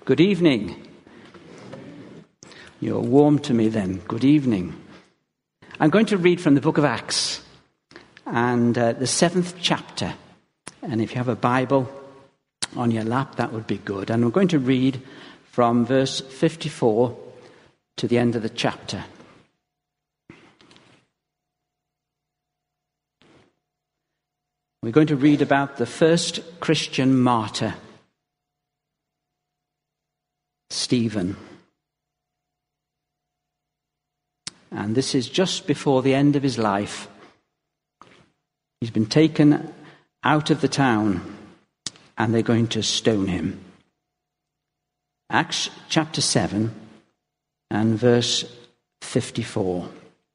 Good evening. You're warm to me then. Good evening. I'm going to read from the book of Acts and the 7th chapter. And if you have a Bible on your lap, that would be good. And we're going to read from verse 54 to the end of the chapter. We're going to read about the first Christian martyr, Stephen. And this is just before the end of his life. He's been taken out of the town and they're going to stone him. Acts chapter 7 and verse 54.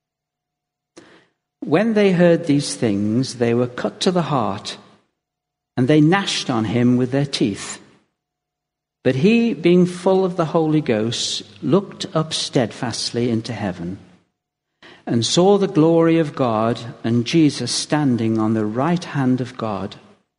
When they heard these things, they were cut to the heart, and they gnashed on him with their teeth. But he, being full of the Holy Ghost, looked up steadfastly into heaven, and saw the glory of God, and Jesus standing on the right hand of God.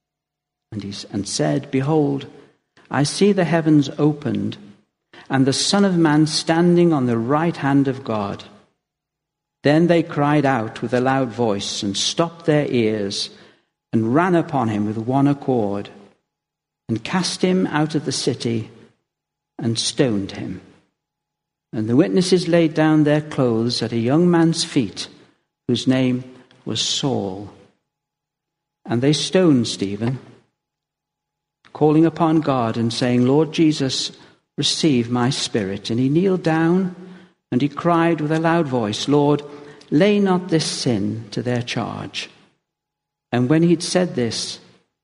And said, Behold, I see the heavens opened, and the Son of Man standing on the right hand of God. Then they cried out with a loud voice, and stopped their ears, and ran upon him with one accord, and cast him out of the city, and stoned him. And the witnesses laid down their clothes at a young man's feet, whose name was Saul. And they stoned Stephen, calling upon God and saying, Lord Jesus, receive my spirit. And he kneeled down, and he cried with a loud voice, Lord, lay not this sin to their charge. And when he'd said this,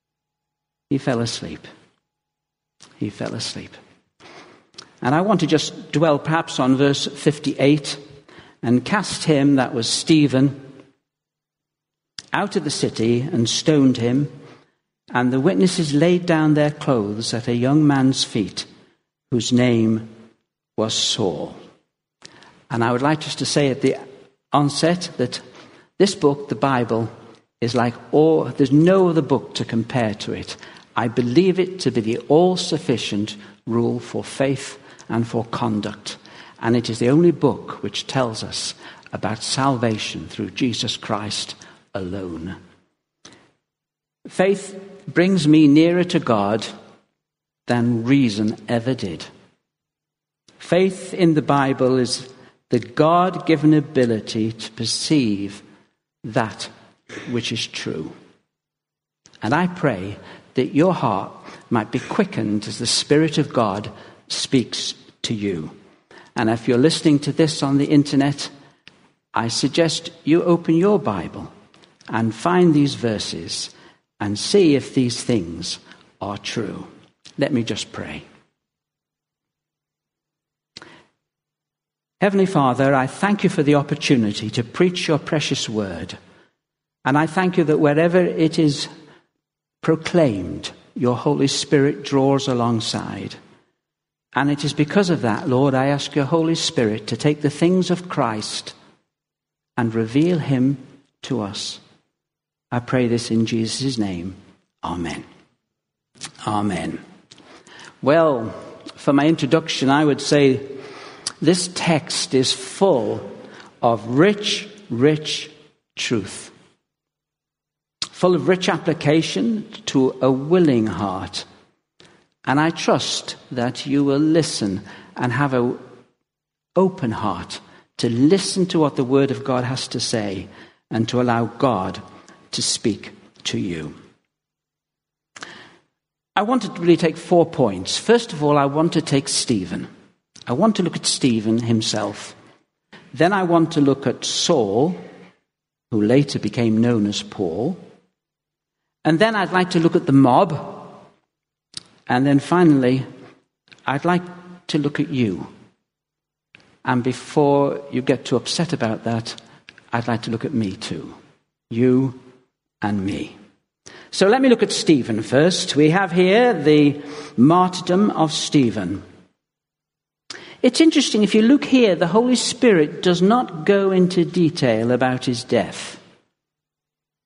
he fell asleep. He fell asleep. And I want to just dwell perhaps on verse 58. And cast him, that was Stephen, out of the city and stoned him. And the witnesses laid down their clothes at a young man's feet, whose name was Saul. And I would like just to say at the onset that this book, the Bible, is like there's no other book to compare to it. I believe it to be the all-sufficient rule for faith and for conduct. And it is the only book which tells us about salvation through Jesus Christ alone. Faith brings me nearer to God than reason ever did. Faith in the Bible is the God-given ability to perceive that which is true. And I pray that your heart might be quickened as the Spirit of God speaks to you. And if you're listening to this on the internet, I suggest you open your Bible and find these verses and see if these things are true. Let me just pray. Heavenly Father, I thank you for the opportunity to preach your precious word. And I thank you that wherever it is proclaimed, your Holy Spirit draws alongside. And it is because of that, Lord, I ask your Holy Spirit to take the things of Christ and reveal him to us. I pray this in Jesus' name. Amen. Amen. Well, for my introduction, I would say this text is full of rich, rich truth. Full of rich application to a willing heart. And I trust that you will listen and have an open heart to listen to what the Word of God has to say and to allow God to speak to you. I want to really take 4 points. First of all, I want to take Stephen. I want to look at Stephen himself. Then I want to look at Saul, who later became known as Paul. And then I'd like to look at the mob. And then finally, I'd like to look at you. And before you get too upset about that, I'd like to look at me too. You and me. So let me look at Stephen first. We have here the martyrdom of Stephen. It's interesting, if you look here, the Holy Spirit does not go into detail about his death.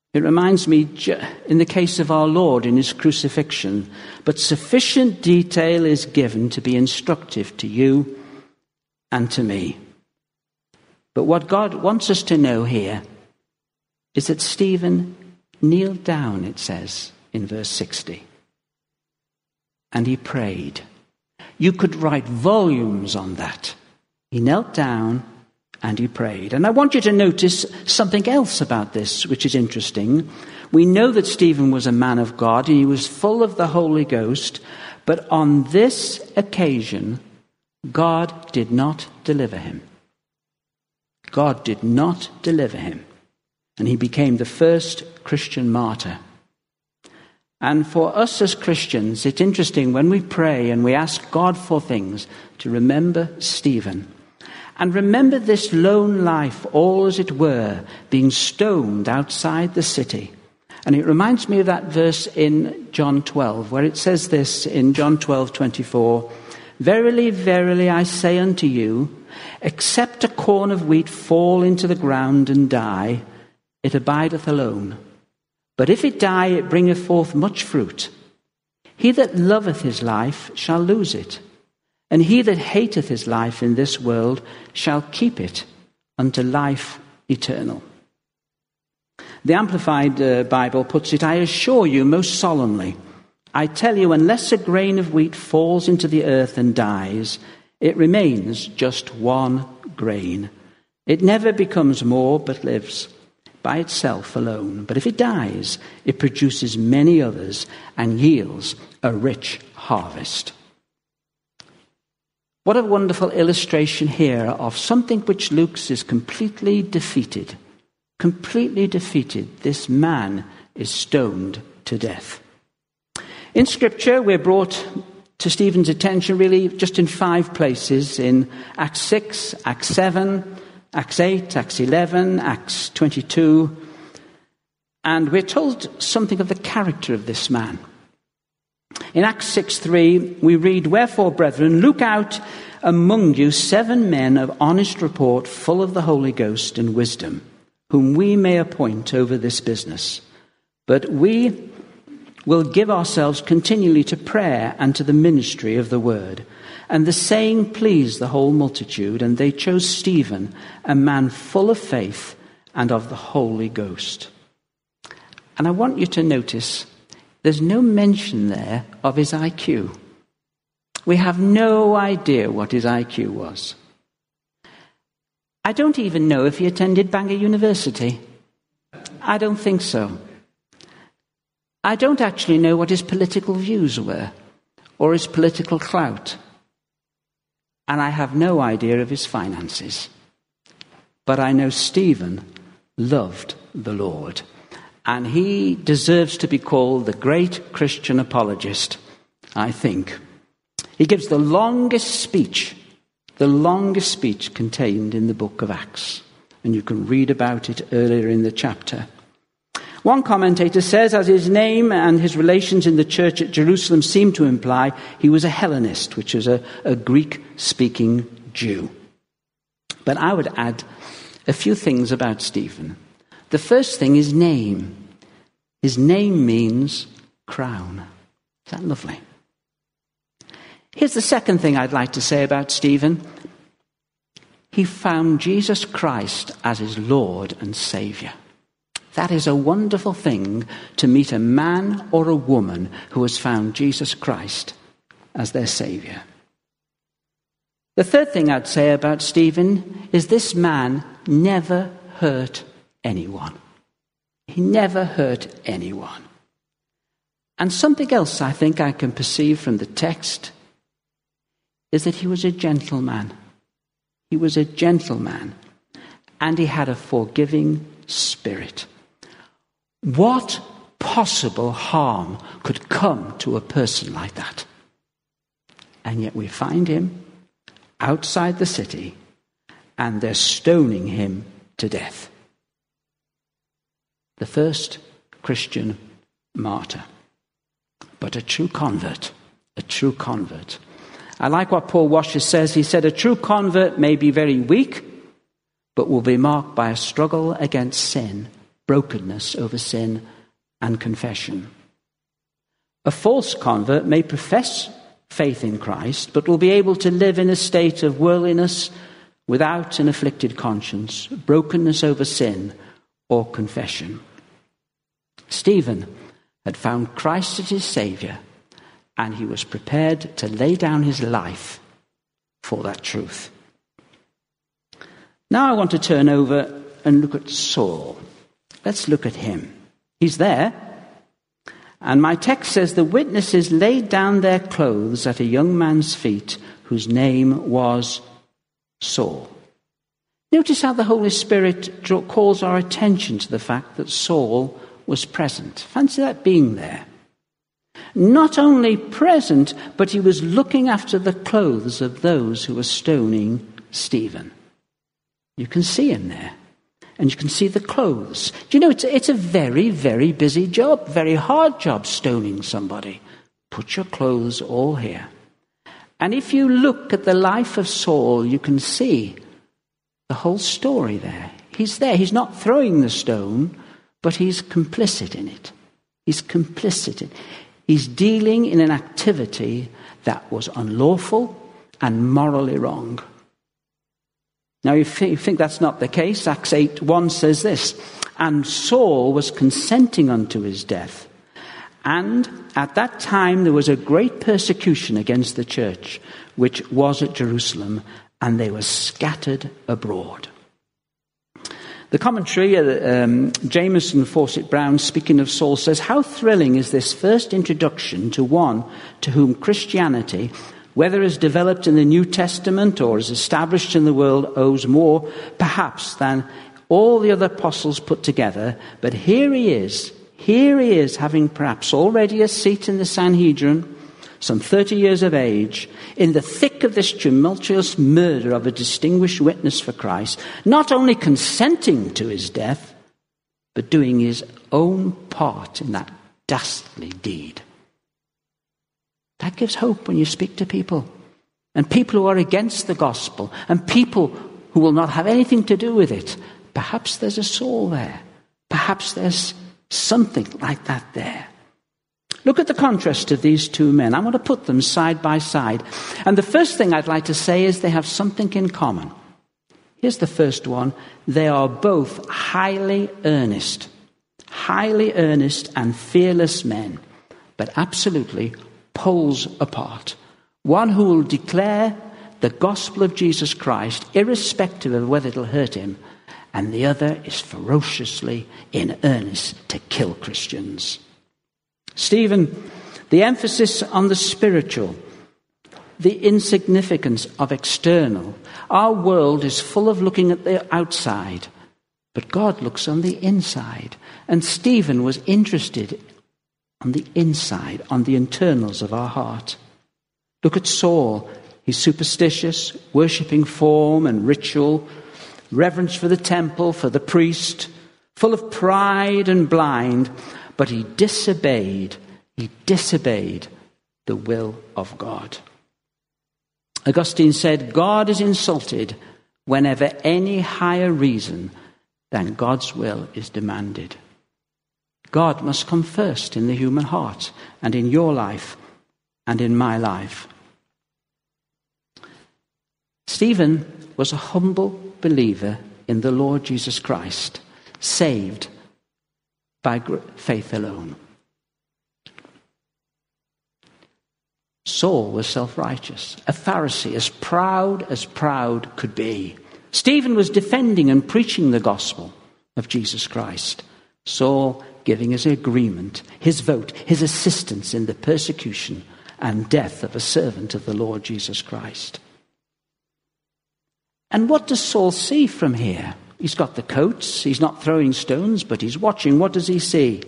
It reminds me, in the case of our Lord in his crucifixion, but sufficient detail is given to be instructive to you and to me. But what God wants us to know here is that Stephen kneeled down, it says in verse 60, and he prayed. You could write volumes on that. He knelt down and he prayed. And I want you to notice something else about this, which is interesting. We know that Stephen was a man of God, and he was full of the Holy Ghost, but on this occasion, God did not deliver him. God did not deliver him. And he became the first Christian martyr. And for us as Christians, it's interesting when we pray and we ask God for things to remember Stephen. And remember this lone life, all as it were, being stoned outside the city. And it reminds me of that verse in John 12, where it says this in John 12:24, Verily, verily, I say unto you, except a corn of wheat fall into the ground and die, it abideth alone. But if it die, it bringeth forth much fruit. He that loveth his life shall lose it, and he that hateth his life in this world shall keep it unto life eternal. The Amplified Bible puts it, I assure you most solemnly, I tell you, unless a grain of wheat falls into the earth and dies, it remains just one grain. It never becomes more, but lives by itself alone. But if it dies, it produces many others and yields a rich harvest. What a wonderful illustration here of something which Luke is completely defeated. Completely defeated. This man is stoned to death. In Scripture, we're brought to Stephen's attention really just in 5 places. In Acts 6, Acts 7, Acts 8, Acts 11, Acts 22. And we're told something of the character of this man. In Acts 6:3, we read, Wherefore, brethren, look out among you 7 men of honest report, full of the Holy Ghost and wisdom, whom we may appoint over this business. But we will give ourselves continually to prayer and to the ministry of the word. And the saying pleased the whole multitude, and they chose Stephen, a man full of faith and of the Holy Ghost. And I want you to notice there's no mention there of his IQ. We have no idea what his IQ was. I don't even know if he attended Bangor University. I don't think so. I don't actually know what his political views were or his political clout. And I have no idea of his finances. But I know Stephen loved the Lord. And he deserves to be called the great Christian apologist, I think. He gives the longest speech contained in the book of Acts. And you can read about it earlier in the chapter. One commentator says, as his name and his relations in the church at Jerusalem seem to imply, he was a Hellenist, which is a Greek-speaking Jew. But I would add a few things about Stephen. The first thing is name. His name means crown. Is that lovely? Here's the second thing I'd like to say about Stephen. He found Jesus Christ as his Lord and Saviour. That is a wonderful thing, to meet a man or a woman who has found Jesus Christ as their Saviour. The third thing I'd say about Stephen is this man never hurt anyone. He never hurt anyone. And something else I think I can perceive from the text is that he was a gentleman. He was a gentleman, and he had a forgiving spirit. What possible harm could come to a person like that? And yet we find him outside the city, and they're stoning him to death. The first Christian martyr, but a true convert, a true convert. I like what Paul Washer says. He said, a true convert may be very weak, but will be marked by a struggle against sin brokenness over sin and confession. A false convert may profess faith in Christ, but will be able to live in a state of worldliness without an afflicted conscience, brokenness over sin, or confession. Stephen had found Christ as his Saviour, and he was prepared to lay down his life for that truth. Now I want to turn over and look at Saul. Let's look at him. He's there. And my text says the witnesses laid down their clothes at a young man's feet whose name was Saul. Notice how the Holy Spirit calls our attention to the fact that Saul was present. Fancy that being there. Not only present, but he was looking after the clothes of those who were stoning Stephen. You can see him there. And you can see the clothes. Do you know, it's a very, very busy job, very hard job stoning somebody. Put your clothes all here. And if you look at the life of Saul, you can see the whole story there. He's there. He's not throwing the stone, but he's complicit in it. He's complicit in it. He's dealing in an activity that was unlawful and morally wrong. Now, if you think that's not the case, Acts 8:1 says this, and Saul was consenting unto his death. And at that time there was a great persecution against the church, which was at Jerusalem, and they were scattered abroad. The commentary, Jameson Fawcett Brown, speaking of Saul, says, how thrilling is this first introduction to one to whom Christianity, whether as developed in the New Testament or as established in the world, owes more, perhaps, than all the other apostles put together. But here he is, having perhaps already a seat in the Sanhedrin, some 30 years of age, in the thick of this tumultuous murder of a distinguished witness for Christ, not only consenting to his death, but doing his own part in that dastardly deed. That gives hope when you speak to people. And people who are against the gospel. And people who will not have anything to do with it. Perhaps there's a Saul there. Perhaps there's something like that there. Look at the contrast of these two men. I want to put them side by side. And the first thing I'd like to say is they have something in common. Here's the first one. They are both highly earnest and fearless men. But absolutely poles apart. One who will declare the gospel of Jesus Christ, irrespective of whether it'll hurt him, and the other is ferociously in earnest to kill Christians. Stephen, the emphasis on the spiritual, the insignificance of external. Our world is full of looking at the outside, but God looks on the inside. And Stephen was interested on the inside, on the internals of our heart. Look at Saul. He's superstitious, worshipping form and ritual, reverence for the temple, for the priest, full of pride and blind, but he disobeyed the will of God. Augustine said, God is insulted whenever any higher reason than God's will is demanded. God must come first in the human heart and in your life and in my life. Stephen was a humble believer in the Lord Jesus Christ, saved by faith alone. Saul was self-righteous, a Pharisee, as proud could be. Stephen was defending and preaching the gospel of Jesus Christ. Saul giving his agreement, his vote, his assistance in the persecution and death of a servant of the Lord Jesus Christ. And what does Saul see from here? He's got the coats, he's not throwing stones, but he's watching. What does he see?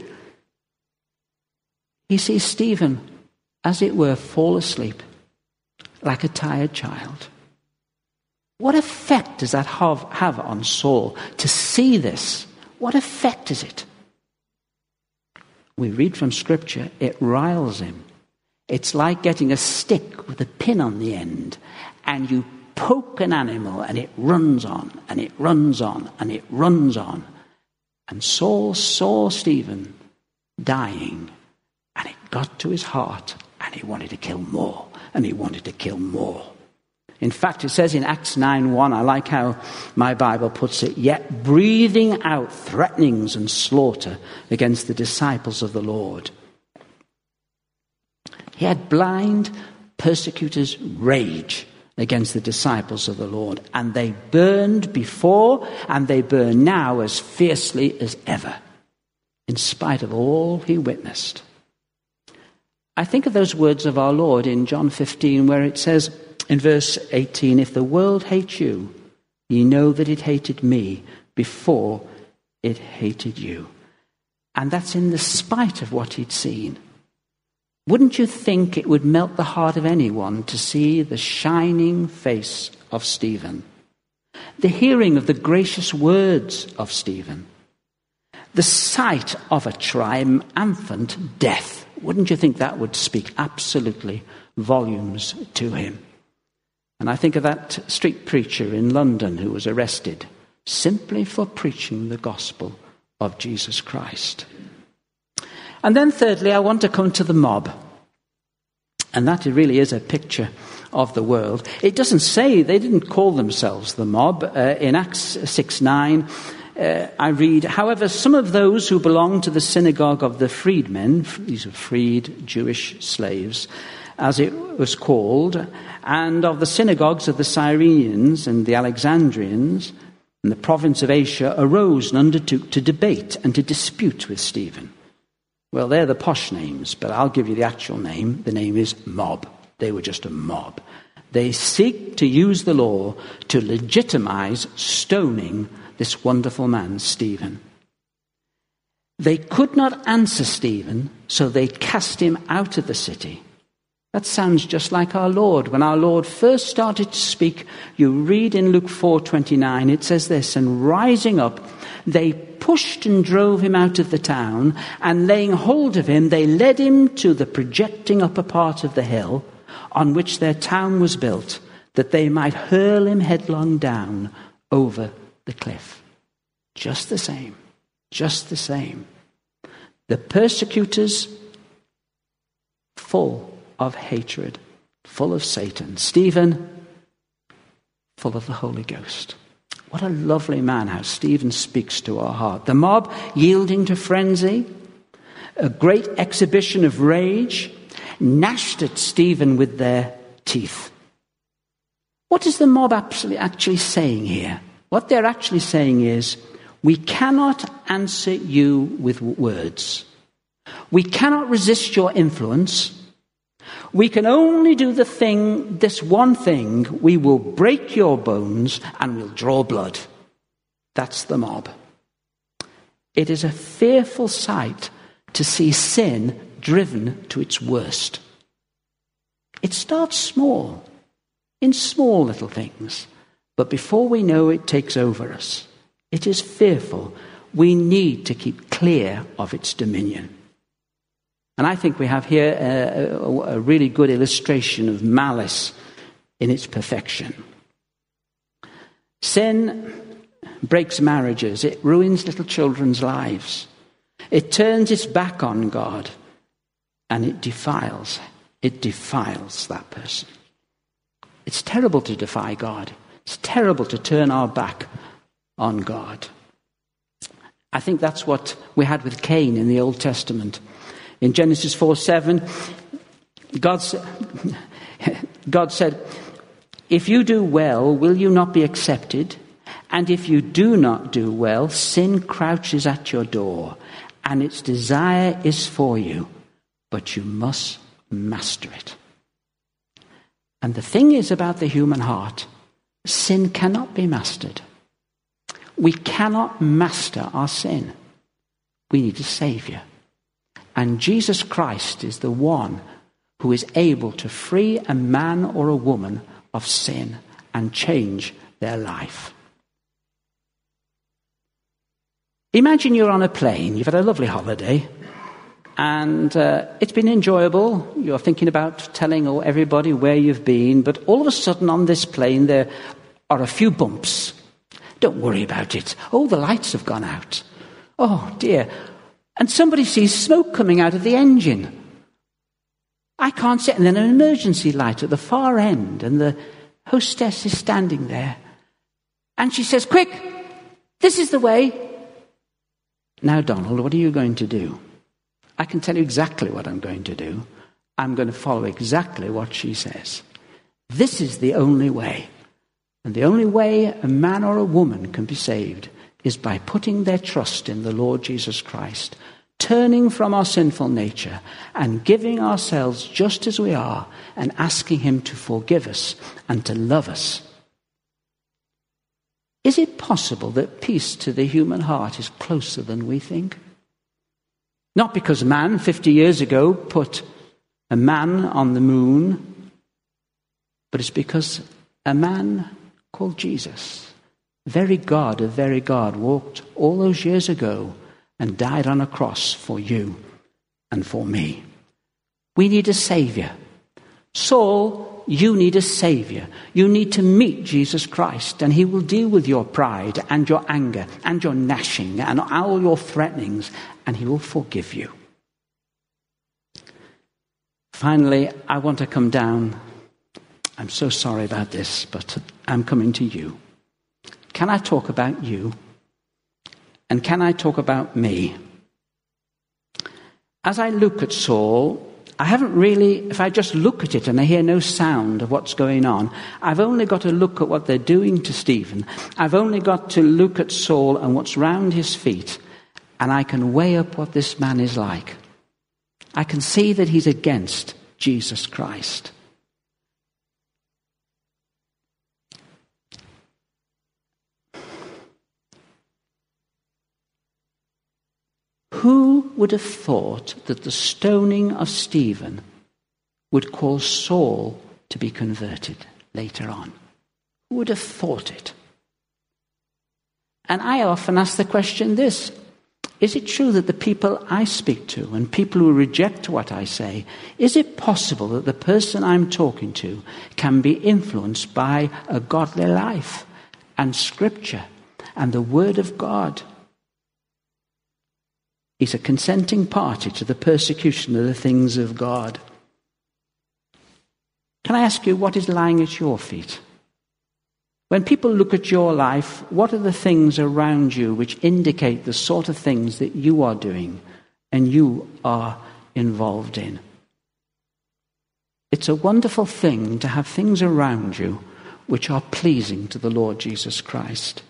He sees Stephen, as it were, fall asleep, like a tired child. What effect does that have on Saul to see this? What effect is it? We read from Scripture, it riles him. It's like getting a stick with a pin on the end, and you poke an animal, and it runs on, and it runs on, and it runs on. And Saul saw Stephen dying, and it got to his heart, and he wanted to kill more, and he wanted to kill more. In fact, it says in Acts 9:1, I like how my Bible puts it, yet breathing out threatenings and slaughter against the disciples of the Lord. He had blind persecutors' rage against the disciples of the Lord, and they burned before and they burn now as fiercely as ever, in spite of all he witnessed. I think of those words of our Lord in John 15, where it says in verse 18, if the world hates you, ye know that it hated me before it hated you. And that's in the spite of what he'd seen. Wouldn't you think it would melt the heart of anyone to see the shining face of Stephen, the hearing of the gracious words of Stephen, the sight of a triumphant death? Wouldn't you think that would speak absolutely volumes to him? And I think of that street preacher in London who was arrested simply for preaching the gospel of Jesus Christ. And then thirdly, I want to come to the mob. And that really is a picture of the world. It doesn't say, they didn't call themselves the mob. In Acts 6:9, I read, however, some of those who belonged to the synagogue of the freedmen, these were freed Jewish slaves, as it was called, and of the synagogues of the Cyrenians and the Alexandrians in the province of Asia, arose and undertook to debate and to dispute with Stephen. Well, they're the posh names, but I'll give you the actual name. The name is mob. They were just a mob. They seek to use the law to legitimize stoning this wonderful man, Stephen. They could not answer Stephen, so they cast him out of the city. That sounds just like our Lord. When our Lord first started to speak, you read in Luke 4:29, it says this, and rising up, they pushed and drove him out of the town, and laying hold of him, they led him to the projecting upper part of the hill on which their town was built, that they might hurl him headlong down over the cliff. Just the same. Just the same. The persecutors, full of hatred, full of Satan. Stephen, full of the Holy Ghost. What a lovely man, how Stephen speaks to our heart. The mob yielding to frenzy, a great exhibition of rage, gnashed at Stephen with their teeth. What is the mob actually saying here? What they're actually saying is, we cannot answer you with words. We cannot resist your influence. We can only do this one thing. We will break your bones and we'll draw blood. That's the mob. It is a fearful sight to see sin driven to its worst. It starts small, in small little things, but before we know it takes over us. It is fearful. We need to keep clear of its dominion. And I think we have here a really good illustration of malice in its perfection. Sin breaks marriages. It ruins little children's lives. It turns its back on God, and it defiles that person. It's terrible to defy God. It's terrible to turn our back on God. I think that's what we had with Cain in the Old Testament. In Genesis 4:7, God said, if you do well, will you not be accepted? And if you do not do well, sin crouches at your door, and its desire is for you, but you must master it. And the thing is about the human heart, sin cannot be mastered. We cannot master our sin. We need a Savior. And Jesus Christ is the one who is able to free a man or a woman of sin and change their life. Imagine you're on a plane, you've had a lovely holiday, and it's been enjoyable. You're thinking about telling everybody where you've been, but all of a sudden on this plane there are a few bumps. Don't worry about it. Oh, the lights have gone out. Oh dear. And somebody sees smoke coming out of the engine. I can't see it. And then an emergency light at the far end, and the hostess is standing there. And she says, quick, this is the way. Now, Donald, what are you going to do? I can tell you exactly what I'm going to do. I'm going to follow exactly what she says. This is the only way. And the only way a man or a woman can be saved is by putting their trust in the Lord Jesus Christ, turning from our sinful nature and giving ourselves just as we are and asking him to forgive us and to love us. Is it possible that peace to the human heart is closer than we think? Not because man 50 years ago put a man on the moon, but it's because a man called Jesus, very God of very God, walked all those years ago and died on a cross for you and for me. We need a Savior. Saul, you need a Savior. You need to meet Jesus Christ, and he will deal with your pride and your anger and your gnashing and all your threatenings, and he will forgive you. Finally, I want to come down. I'm so sorry about this, but I'm coming to you. Can I talk about you? And can I talk about me? As I look at Saul, I haven't really, if I just look at it and I hear no sound of what's going on, I've only got to look at what they're doing to Stephen. I've only got to look at Saul and what's round his feet, and I can weigh up what this man is like. I can see that he's against Jesus Christ. Who would have thought that the stoning of Stephen would cause Saul to be converted later on? Who would have thought it? And I often ask the question this: is it true that the people I speak to and people who reject what I say, is it possible that the person I'm talking to can be influenced by a godly life and Scripture and the Word of God? He's a consenting party to the persecution of the things of God. Can I ask you, what is lying at your feet? When people look at your life, what are the things around you which indicate the sort of things that you are doing and you are involved in? It's a wonderful thing to have things around you which are pleasing to the Lord Jesus Christ.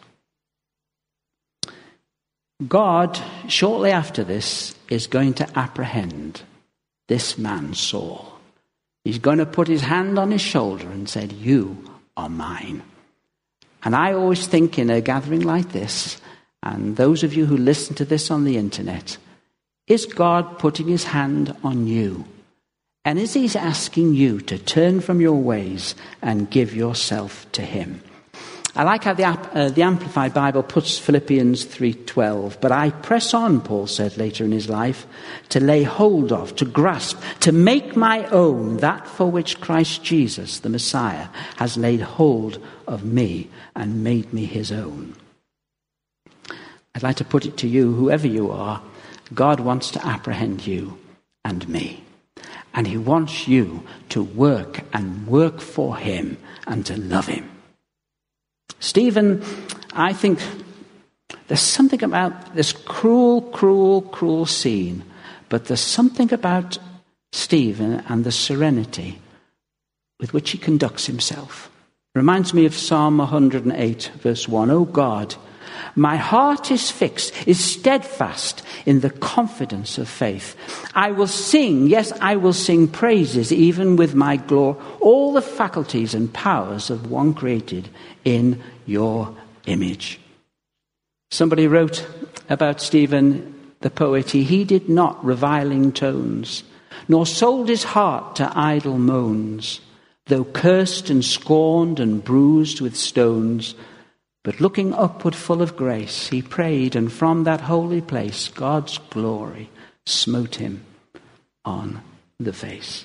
God, shortly after this, is going to apprehend this man, Saul. He's going to put his hand on his shoulder and said, "You are mine." And I always think in a gathering like this, and those of you who listen to this on the internet, is God putting his hand on you? And is he asking you to turn from your ways and give yourself to him? I like how the Amplified Bible puts Philippians 3:12. But I press on, Paul said later in his life, to lay hold of, to grasp, to make my own that for which Christ Jesus, the Messiah, has laid hold of me and made me his own. I'd like to put it to you, whoever you are, God wants to apprehend you and me. And he wants you to work and work for him and to love him. Stephen, I think there's something about this cruel, cruel, cruel scene, but there's something about Stephen and the serenity with which he conducts himself. Reminds me of Psalm 108, verse 1. "O God, my heart is fixed, is steadfast in the confidence of faith. I will sing, yes, I will sing praises, even with my glory, all the faculties and powers of one created in your image." Somebody wrote about Stephen, the poet, he heeded not reviling tones, nor sold his heart to idle moans, though cursed and scorned and bruised with stones. But looking upward full of grace, he prayed, and from that holy place God's glory smote him on the face.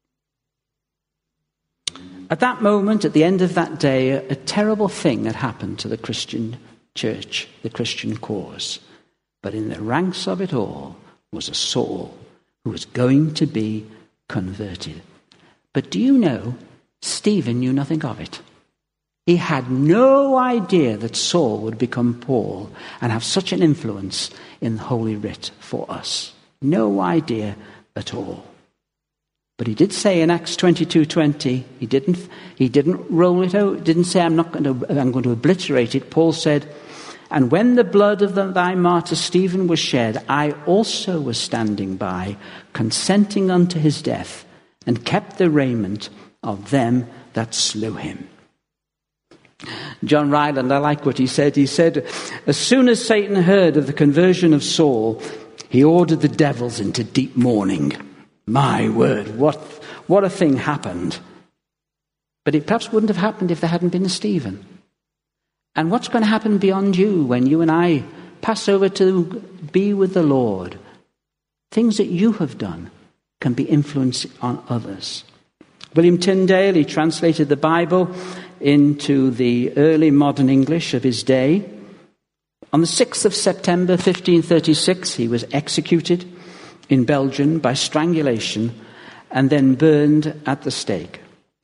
At that moment, at the end of that day, a terrible thing had happened to the Christian church, the Christian cause. But in the ranks of it all was a Saul who was going to be converted. But do you know, Stephen knew nothing of it. He had no idea that Saul would become Paul and have such an influence in Holy Writ for us. No idea at all. But he did say in Acts 22:20, he didn't roll it out, didn't say I'm going to obliterate it. Paul said, "And when the blood of thy martyr Stephen was shed, I also was standing by, consenting unto his death, and kept the raiment of them that slew him." John Ryland, I like what he said. He said, as soon as Satan heard of the conversion of Saul, he ordered the devils into deep mourning. My word, what a thing happened. But it perhaps wouldn't have happened if there hadn't been a Stephen. And what's going to happen beyond you when you and I pass over to be with the Lord? Things that you have done can be influenced on others. William Tyndale, he translated the Bible into the early modern English of his day. On the 6th of September 1536, he was executed in Belgium by strangulation and then burned at the stake.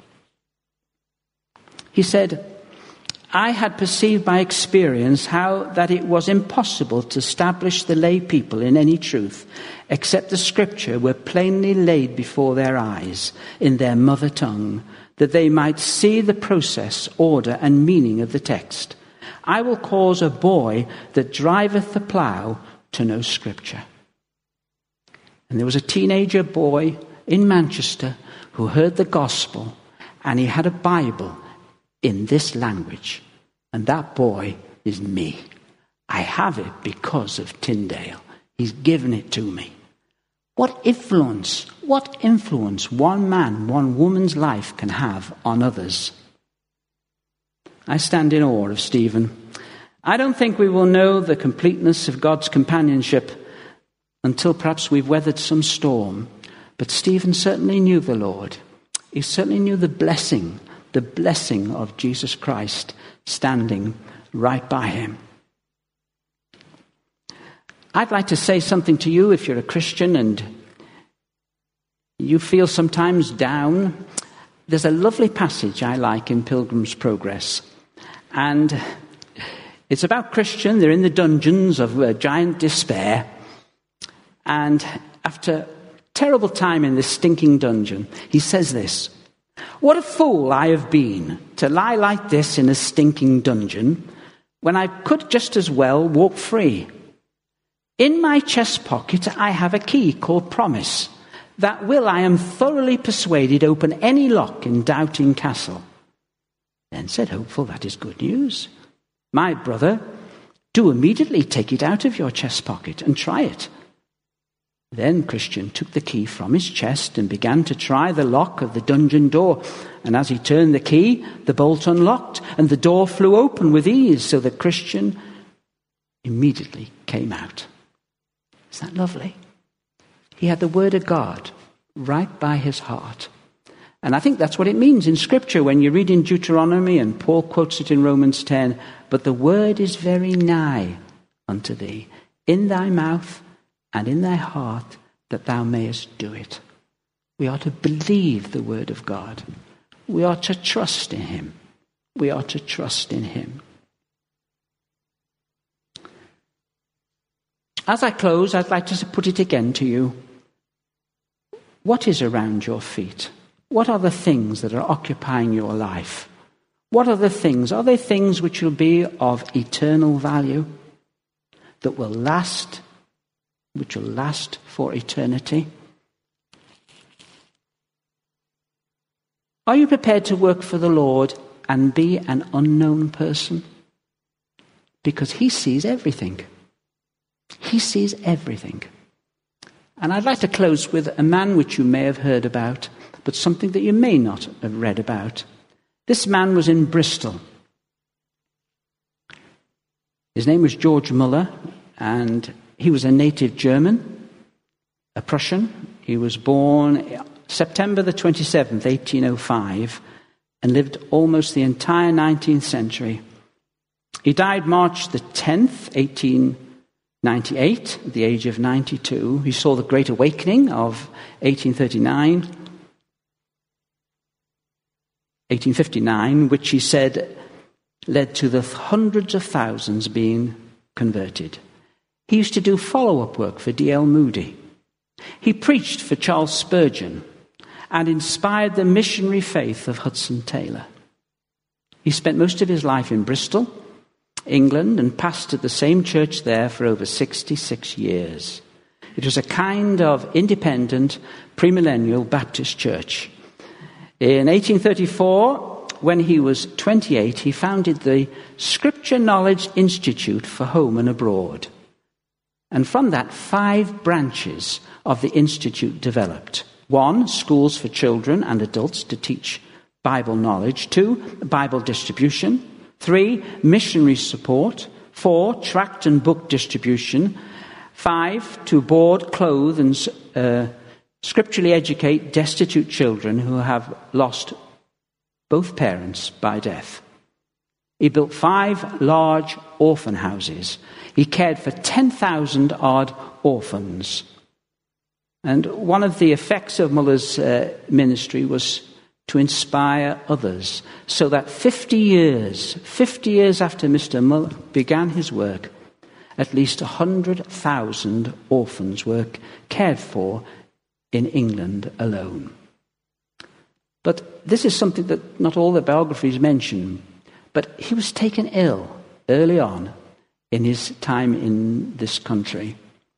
He said, "I had perceived by experience how that it was impossible to establish the lay people in any truth, except the Scripture were plainly laid before their eyes in their mother tongue, that they might see the process, order, and meaning of the text. I will cause a boy that driveth the plough to know Scripture." And there was a teenager boy in Manchester who heard the gospel, and he had a Bible in this language. And that boy is me. I have it because of Tyndale. He's given it to me. What influence one man, one woman's life can have on others. I stand in awe of Stephen. I don't think we will know the completeness of God's companionship until perhaps we've weathered some storm. But Stephen certainly knew the Lord. He certainly knew the blessing of Jesus Christ standing right by him. I'd like to say something to you if you're a Christian and you feel sometimes down. There's a lovely passage I like in Pilgrim's Progress. And it's about Christian. They're in the dungeons of giant despair. And after a terrible time in this stinking dungeon, he says this: "What a fool I have been to lie like this in a stinking dungeon when I could just as well walk free. In my chest pocket I have a key called Promise that will, I am thoroughly persuaded, open any lock in Doubting Castle." Then said Hopeful, "That is good news. My brother, do immediately take it out of your chest pocket and try it." Then Christian took the key from his chest and began to try the lock of the dungeon door. And as he turned the key, the bolt unlocked and the door flew open with ease, so that Christian immediately came out. Isn't that lovely? He had the word of God right by his heart. And I think that's what it means in Scripture when you read in Deuteronomy, and Paul quotes it in Romans 10, "But the word is very nigh unto thee, in thy mouth and in thy heart, that thou mayest do it." We are to believe the word of God. We are to trust in him. We are to trust in him. As I close, I'd like to put it again to you. What is around your feet? What are the things that are occupying your life? What are the things? Are they things which will be of eternal value, that will last, which will last for eternity? Are you prepared to work for the Lord and be an unknown person? Because he sees everything. He sees everything. And I'd like to close with a man which you may have heard about, but something that you may not have read about. This man was in Bristol. His name was George Muller, and he was a native German, a Prussian. He was born September the 27th, 1805, and lived almost the entire 19th century. He died March the 10th, 98, at the age of 92. He saw the Great Awakening of 1859, which he said led to the hundreds of thousands being converted. He used to do follow-up work for D.L. Moody. He preached for Charles Spurgeon and inspired the missionary faith of Hudson Taylor. He spent most of his life in Bristol, England, and pastored the same church there for over 66 years. It was a kind of independent, premillennial Baptist church. In 1834, when he was 28, he founded the Scripture Knowledge Institute for Home and Abroad. And from that, 5 branches of the institute developed. 1, schools for children and adults to teach Bible knowledge. 2, Bible distribution. 3, missionary support. 4, tract and book distribution. 5, to board, clothe, and scripturally educate destitute children who have lost both parents by death. He built 5 large orphan houses. He cared for 10,000 odd orphans. And one of the effects of Muller's ministry was to inspire others, so that 50 years after Mr. Muller began his work, at least 100,000 orphans were cared for in England alone. But this is something that not all the biographies mention. But he was taken ill early on in his time in this country.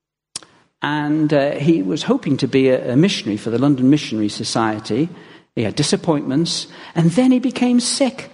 And he was hoping to be a missionary for the London Missionary Society. He had disappointments. And then he became sick.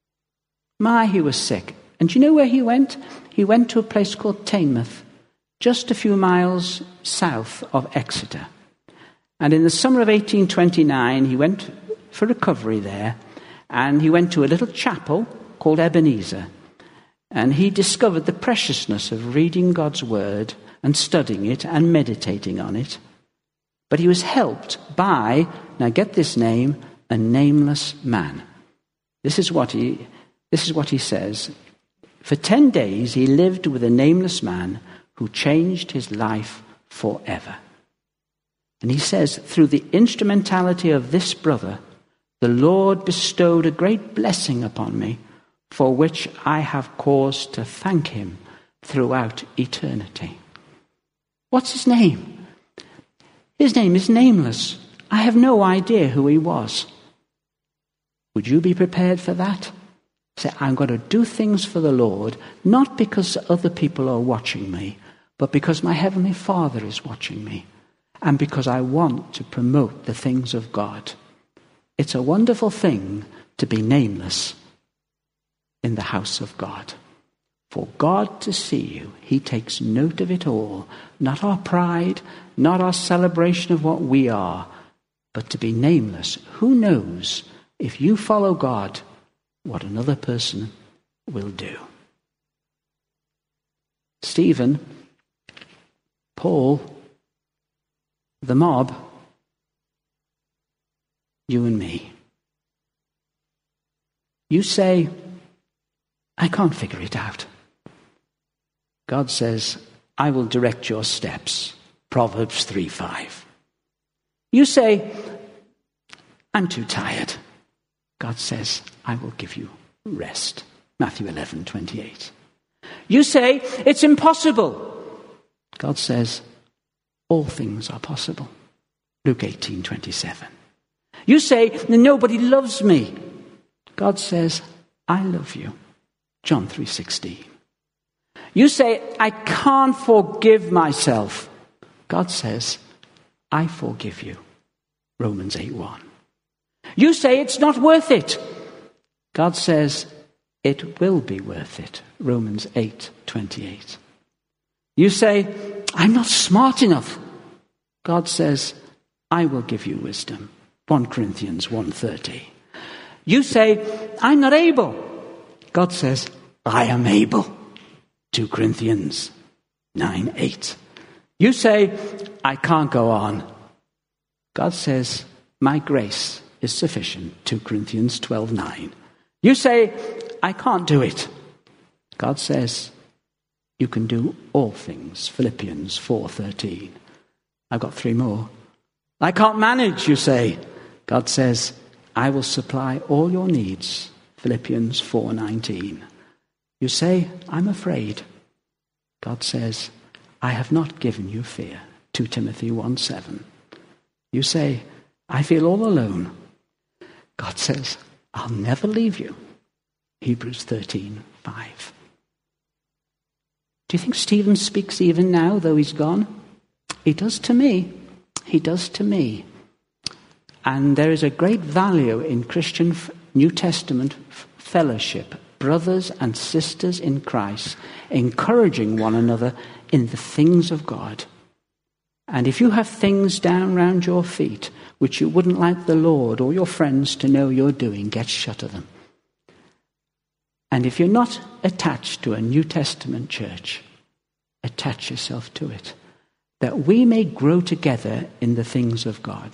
He was sick. And do you know where he went? He went to a place called Teignmouth, just a few miles south of Exeter. And in the summer of 1829, he went for recovery there. And he went to a little chapel called Ebenezer. And he discovered the preciousness of reading God's word and studying it and meditating on it. But he was helped by, now get this name, a nameless man. This is what he says. For 10 days he lived with a nameless man who changed his life forever. And he says, through the instrumentality of this brother, the Lord bestowed a great blessing upon me, for which I have cause to thank him throughout eternity. What's his name? His name is nameless. I have no idea who he was. Would you be prepared for that? Say, I'm going to do things for the Lord, not because other people are watching me, but because my Heavenly Father is watching me, and because I want to promote the things of God. It's a wonderful thing to be nameless in the house of God. For God to see you, he takes note of it all. Not our pride, not our celebration of what we are, but to be nameless. Who knows, if you follow God, what another person will do. Stephen, Paul, the mob, you and me. You say, I can't figure it out. God says, I will direct your steps. Proverbs 3:5. You say, I'm too tired. God says, I will give you rest. Matthew 11:28. You say, it's impossible. God says, all things are possible. Luke 18:27. You say, nobody loves me. God says, I love you. John 3:16. You say, I can't forgive myself. God says, I forgive you. Romans 8:1. You say, it's not worth it. God says, it will be worth it. Romans 8:28. You say, I'm not smart enough. God says, I will give you wisdom. 1 Corinthians 1:30. You say, I'm not able. God says, I am able. 2 Corinthians 9:8. You say, I can't go on. God says, my grace is sufficient. 2 Corinthians 12:9. You say, I can't do it. God says, you can do all things. Philippians 4:13. I've got 3 more. I can't manage, you say. God says, I will supply all your needs. Philippians 4:19. You say, I'm afraid. God says, I have not given you fear. 2 Timothy 1:7. You say, I feel all alone. God says, I'll never leave you. Hebrews 13:5. Do you think Stephen speaks even now, though he's gone? He does to me. He does to me. And there is a great value in Christian New Testament fellowship, brothers and sisters in Christ, encouraging one another in the things of God. And if you have things down round your feet which you wouldn't like the Lord or your friends to know you're doing, get shut of them. And if you're not attached to a New Testament church, attach yourself to it, that we may grow together in the things of God.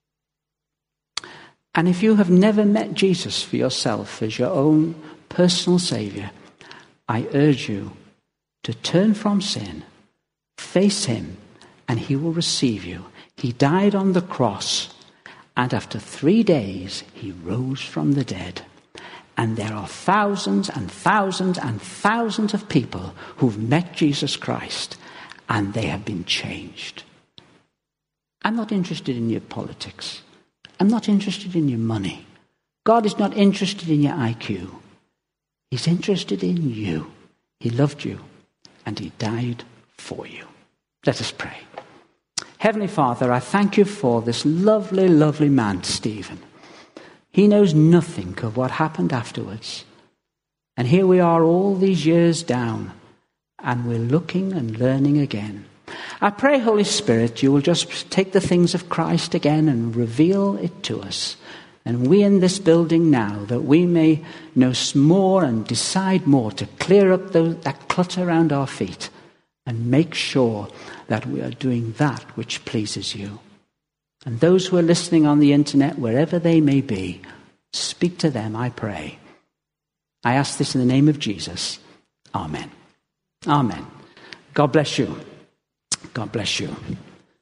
And if you have never met Jesus for yourself as your own personal Saviour, I urge you to turn from sin, face him, and he will receive you. He died on the cross, and after 3 days he rose from the dead. And there are thousands and thousands and thousands of people who've met Jesus Christ, and they have been changed. I'm not interested in your politics. I'm not interested in your money. God is not interested in your IQ. He's interested in you. He loved you, and he died for you. Let us pray. Heavenly Father, I thank you for this lovely, lovely man, Stephen. He knows nothing of what happened afterwards. And here we are all these years down, and we're looking and learning again. I pray, Holy Spirit, you will just take the things of Christ again and reveal it to us. And we in this building now, that we may know more and decide more to clear up that clutter around our feet and make sure that we are doing that which pleases you. And those who are listening on the internet, wherever they may be, speak to them, I pray. I ask this in the name of Jesus. Amen. Amen. God bless you. God bless you.